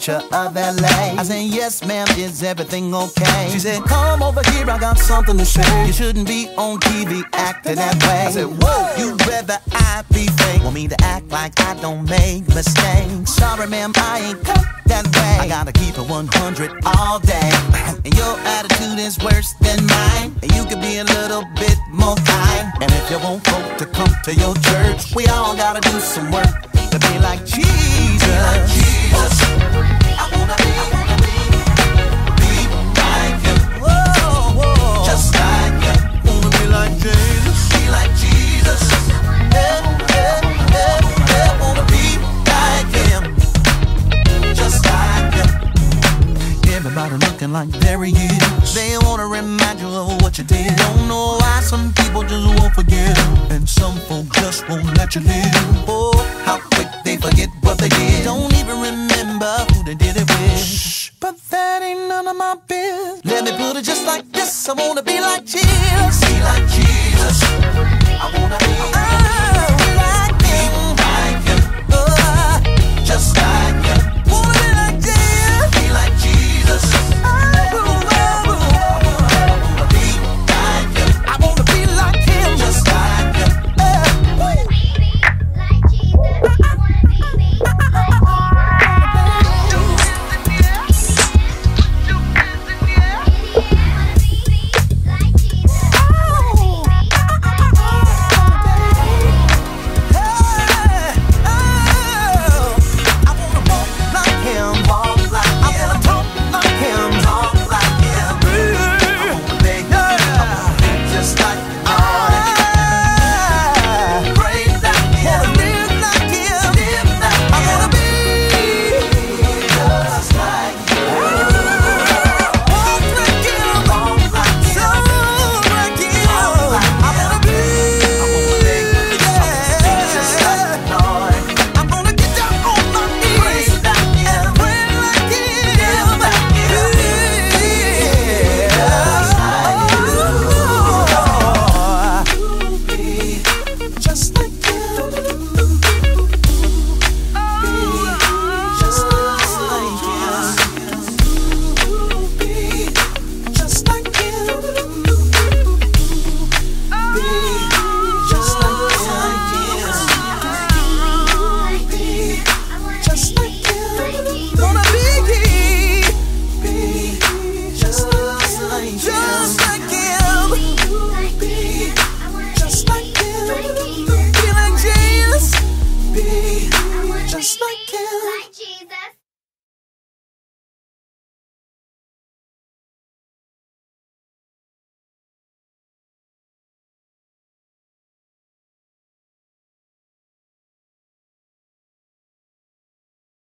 picture of LA. I said, yes, ma'am, is everything okay? She said, come over here, I got something to say. You shouldn't be on TV acting that way. I said, whoa, you rather I be fake? Want me to act like I don't make mistakes? Sorry, ma'am, I ain't cut that way. I gotta keep it 100 all day. And your attitude is worse than mine. And you could be a little bit more kind. And if you want folk to come to your church, we all gotta do some work to be like Jesus. Be like Jesus. I wanna be like him. Whoa, whoa. Just like him. Wanna be like Jesus. Be like Jesus. Yeah, yeah, yeah, yeah. Wanna be like him. Just like him. Everybody looking like there he is. They wanna remind you of what you did. Don't know why some people just won't forget, and some folk just won't let you live. Oh,